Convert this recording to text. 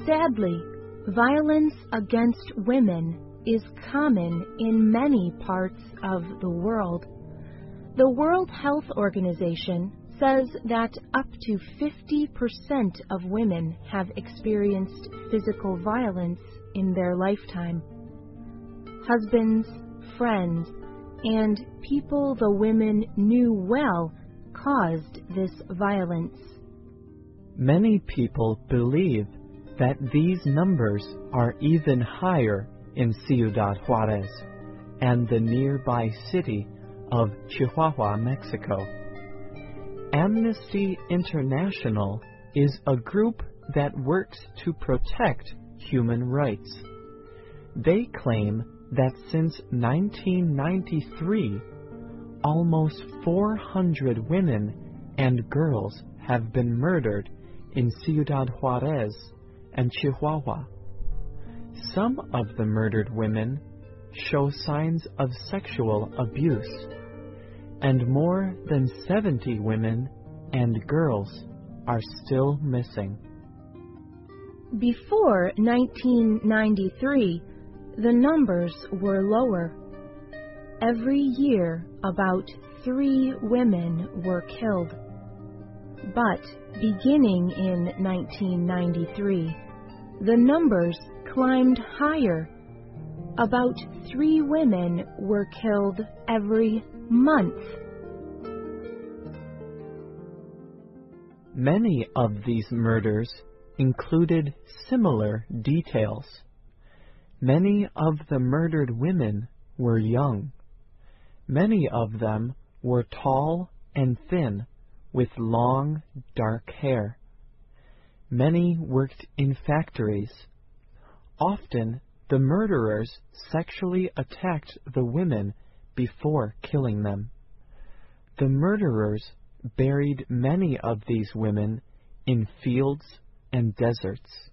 Sadly, violence against women is common in many parts of the world. The World Health Organization says that up to 50% of women have experienced physical violence in their lifetime. Husbands, friends, and people the women knew well caused this violence. Many people believe that these numbers are even higher in Ciudad Juarez and the nearby city of Chihuahua, Mexico. Amnesty International is a group that works to protect human rights. They claim that since 1993, almost 400 women and girls have been murdered in Ciudad Juarez and Chihuahua. Some of the murdered women show signs of sexual abuse, and more than 70 women and girls are still missing. Before 1993, the numbers were lower. Every year, about 3 women were killed. But beginning in 1993, the numbers climbed higher. About 3 women were killed every month. Many of these murders included similar details. Many of the murdered women were young. Many of them were tall and thin, with long, dark hair. Many worked in factories. Often, the murderers sexually attacked the women before killing them. The murderers buried many of these women in fields and deserts.